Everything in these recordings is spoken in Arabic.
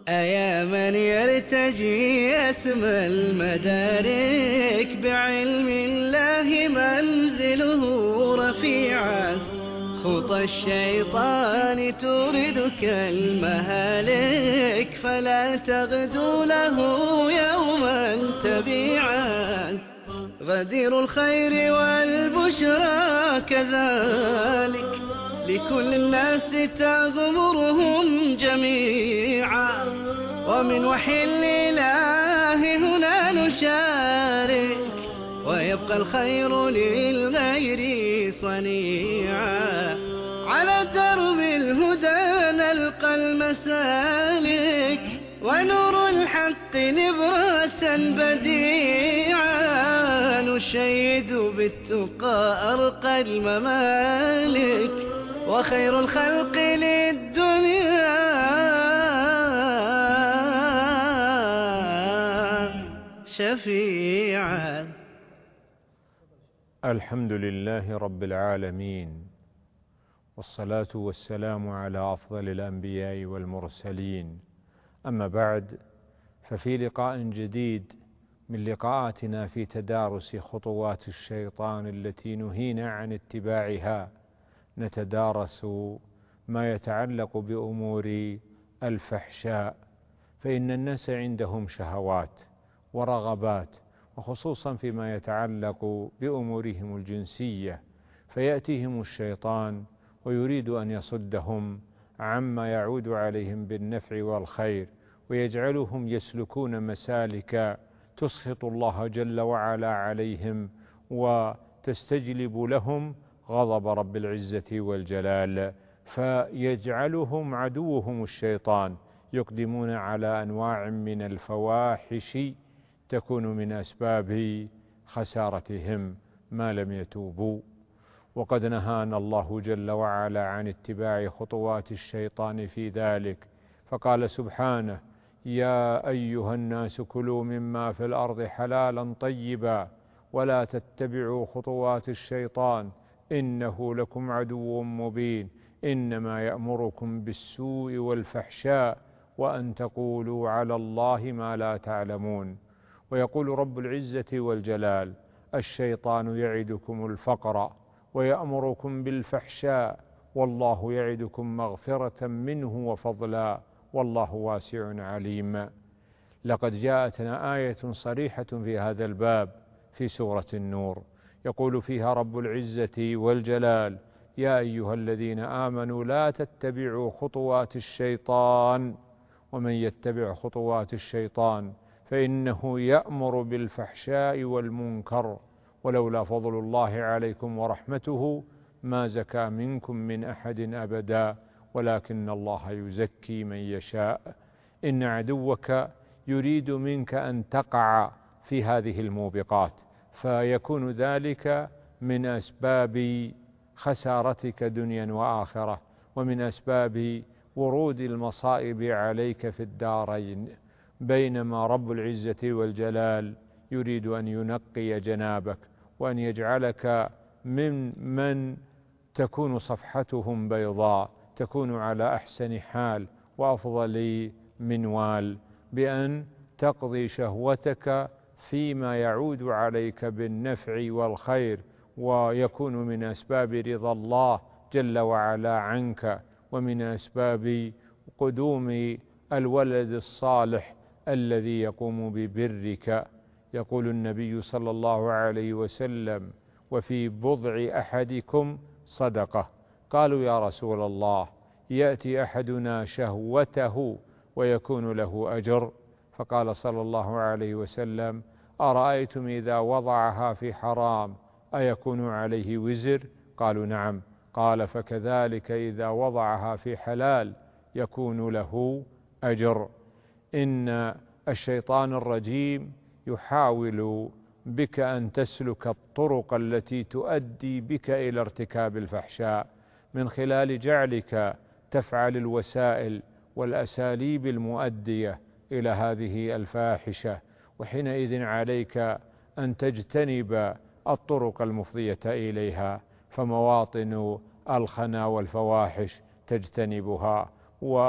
أيا من يرتجي اسم المدارك، بعلم الله منزله رفيعا. خطى الشيطان توردك المهالك، فلا تغدو له يوما تبيعا. غدير الخير والبشرى كذلك، لكل الناس تغمرهم جميعا. ومن وحي الإله هنا نشارك، ويبقى الخير للغير صنيعا. على درب الهدى نلقى المسالك، ونور الحق نبراسا بديعا. نشيد بالتقى أرقى الممالك، وخير الخلق للدنيا شفيعا. الحمد لله رب العالمين، والصلاة والسلام على أفضل الأنبياء والمرسلين. أما بعد، ففي لقاء جديد من لقاءاتنا في تدارس خطوات الشيطان التي نهينا عن اتباعها، نتدارس ما يتعلق بأمور الفحشاء. فإن الناس عندهم شهوات ورغبات، وخصوصا فيما يتعلق بأمورهم الجنسية، فيأتيهم الشيطان ويريد أن يصدهم عما يعود عليهم بالنفع والخير، ويجعلهم يسلكون مسالك تسخط الله جل وعلا عليهم، وتستجلب لهم غضب رب العزة والجلال، فيجعلهم عدوهم الشيطان يقدمون على أنواع من الفواحش تكون من أسباب خسارتهم ما لم يتوبوا. وقد نهانا الله جل وعلا عن اتباع خطوات الشيطان في ذلك، فقال سبحانه: يا أيها الناس كلوا مما في الأرض حلالا طيبا، ولا تتبعوا خطوات الشيطان إنه لكم عدو مبين، إنما يأمركم بالسوء والفحشاء وأن تقولوا على الله ما لا تعلمون. ويقول رب العزة والجلال: الشيطان يعدكم الفقر ويأمركم بالفحشاء، والله يعدكم مغفرة منه وفضلا، والله واسع عليم. لقد جاءتنا آية صريحة في هذا الباب في سورة النور، يقول فيها رب العزة والجلال: يا أيها الذين آمنوا لا تتبعوا خطوات الشيطان، ومن يتبع خطوات الشيطان فإنه يأمر بالفحشاء والمنكر، ولولا فضل الله عليكم ورحمته ما زكى منكم من أحد أبدا، ولكن الله يزكي من يشاء. إن عدوك يريد منك أن تقع في هذه الموبقات، فيكون ذلك من أسباب خسارتك دنيا وآخرة، ومن أسباب ورود المصائب عليك في الدارين. بينما رب العزة والجلال يريد أن ينقي جنابك، وأن يجعلك من تكون صفحتهم بيضاء، تكون على أحسن حال وأفضل منوال، بأن تقضي شهوتك فيما يعود عليك بالنفع والخير، ويكون من أسباب رضا الله جل وعلا عنك، ومن أسباب قدوم الولد الصالح الذي يقوم ببرك. يقول النبي صلى الله عليه وسلم: وفي بضع أحدكم صدقة. قالوا: يا رسول الله، يأتي أحدنا شهوته ويكون له أجر؟ فقال صلى الله عليه وسلم: أرأيتم إذا وضعها في حرام أيكون عليه وزر؟ قالوا: نعم. قال: فكذلك إذا وضعها في حلال يكون له أجر. إن الشيطان الرجيم يحاول بك أن تسلك الطرق التي تؤدي بك إلى ارتكاب الفحشاء، من خلال جعلك تفعل الوسائل والأساليب المؤدية إلى هذه الفاحشة، وحينئذ عليك أن تجتنب الطرق المفضية إليها، فمواطن الخنا والفواحش تجتنبها،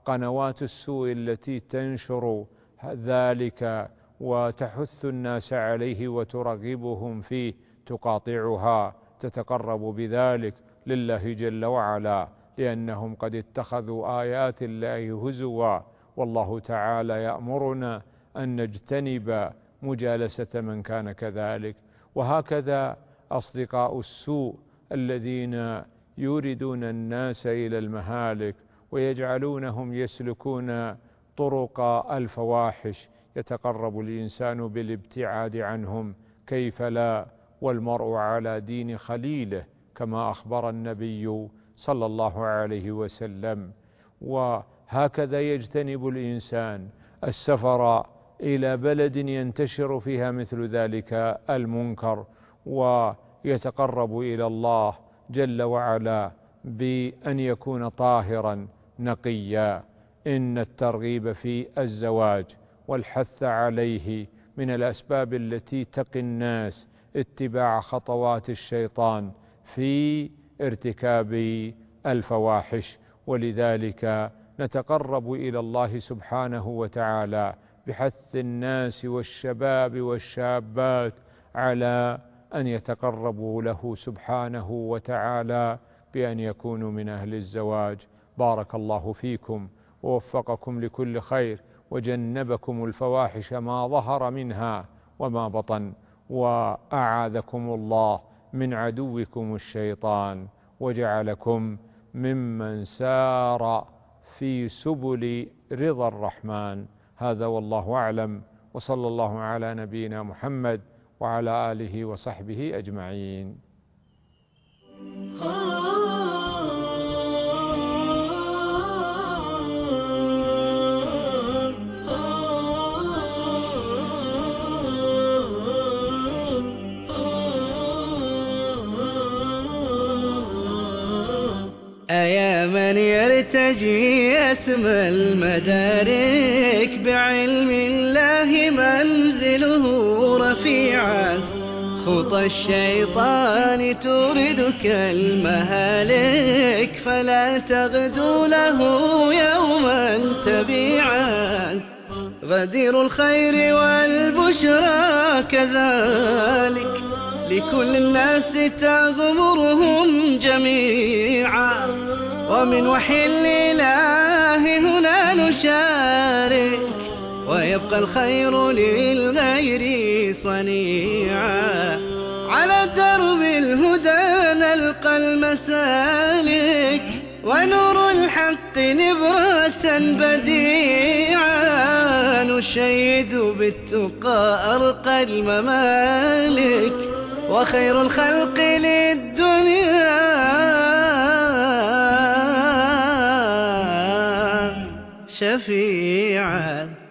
وقنوات السوء التي تنشر ذلك وتحث الناس عليه وترغبهم فيه تقاطعها، تتقرب بذلك لله جل وعلا، لأنهم قد اتخذوا آيات الله هزوا. والله تعالى يأمرنا أن نجتنب مجالسة من كان كذلك. وهكذا أصدقاء السوء الذين يوردون الناس إلى المهالك ويجعلونهم يسلكون طرق الفواحش، يتقرب الإنسان بالابتعاد عنهم، كيف لا، والمرء على دين خليله كما أخبر النبي صلى الله عليه وسلم. وهكذا يجتنب الإنسان السفر إلى بلد ينتشر فيها مثل ذلك المنكر، ويتقرب إلى الله جل وعلا بأن يكون طاهرا نقيا. إن الترغيب في الزواج والحث عليه من الأسباب التي تقي الناس اتباع خطوات الشيطان في ارتكاب الفواحش. ولذلك نتقرب إلى الله سبحانه وتعالى بحث الناس والشباب والشابات على أن يتقربوا له سبحانه وتعالى بأن يكونوا من أهل الزواج. بارك الله فيكم ووفقكم لكل خير، وجنبكم الفواحش ما ظهر منها وما بطن، وأعاذكم الله من عدوكم الشيطان، وجعلكم ممن سار في سبل رضا الرحمن. هذا والله أعلم، وصلى الله على نبينا محمد وعلى آله وصحبه أجمعين. أيا من يرتجي أسمى المدارك، بعلم الله منزله رفيعا، خطى الشيطان توردك المهالك، فلا تغدو له يوما تبيعا. غدير الخير والبشرى كذلك، لكل الناس تغمرهم جميعا، ومن وحي الإله هنا نشارك، ويبقى الخير للغير صنيعا. على درب الهدى نلقى المسالك، ونور الحق نبراسا بديعا، نشيد بالتقى أرقى الممالك، وخير الخلق للدنيا شفيعا.